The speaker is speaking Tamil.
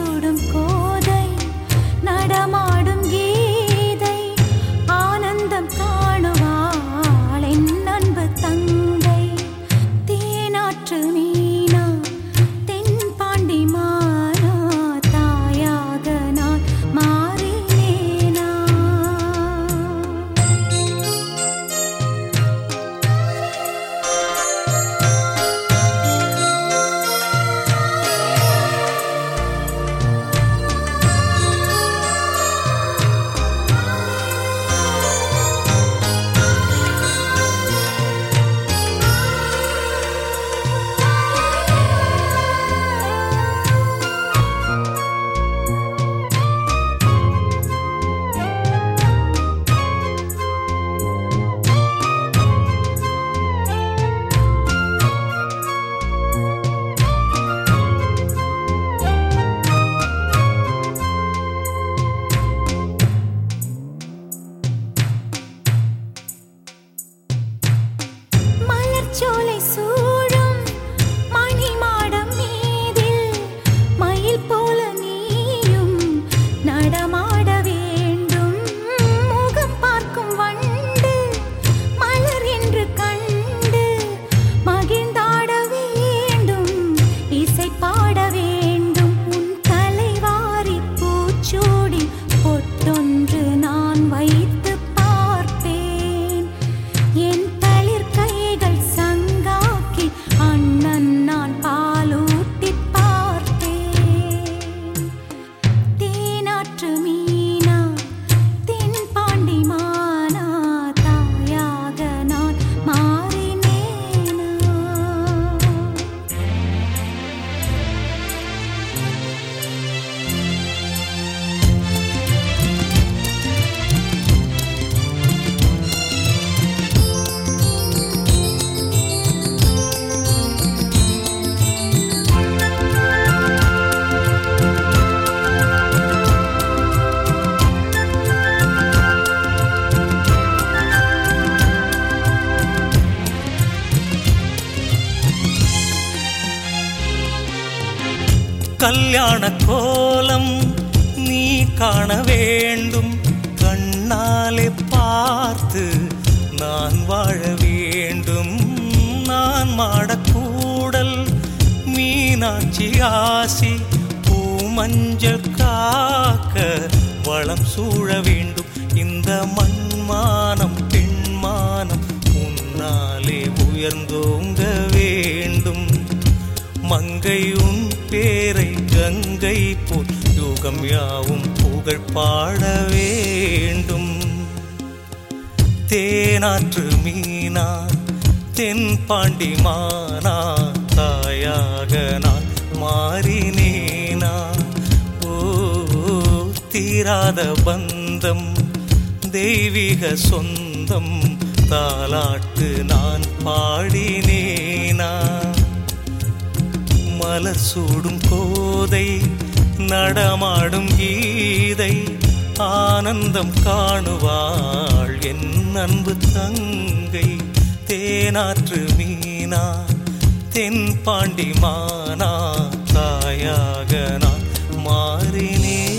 சூடும் கோதை நடமாடும் கீதை ஆனந்தம் காணுவாள் என் அன்பு தங்கை தேனாற்று மீனா தென்பாண்டி மானா தாயாக நான் மாறினேனா. சோலை சூழும் மணிமாடம் மீதில் மயில் போல நீயும் நடமாட வேண்டும். முகம் பார்க்கும் வண்டு மலர் என்று கண்டு மகிழ்ந்தாட வேண்டும். இசை பாட வேண்டும். உன் கலைவாரி பூச்சூடி பொட்டொன்று நான் வைத்து பார்ப்பேன். என் அண்ணன் நான் பாலூட்டி பார்த்தேன். தேனாற்று மீனா தென்பாண்டி மானா தாயாக நான் மாறினேனா. கல்யாண கோலம் நீ காண வேண்டும். கண்ணாலே பார்த்து நான் வாழ வேண்டும். நான் மாடக்கூடல் மீனாட்சி ஆசி பூமஞ்சள் காக்க வளம் சூழ வேண்டும். இந்த மண்மானம் பெண்மானம் உன்னாலே உயர்ந்தோங்க வேண்டும். மங்கை உன் பேரை கங்கை போல் யுகம் யாவும் புகழ் பாட வேண்டும். தேனாற்று மீனா தென்பாண்டி மானா தாயாக நான் மாறினேனா. ஓ தீராத பந்தம் தெய்வீக சொந்தம் தாலாட்டு நான் பாடினேனா. மலர் சூடும் கோதை நடமாடும் கீதை ஆனந்தம் காணுவாள் என் அன்பு தங்கை தேனாற்று மீனா தென்பாண்டி மானா தாயாக நான் மாறினேன்.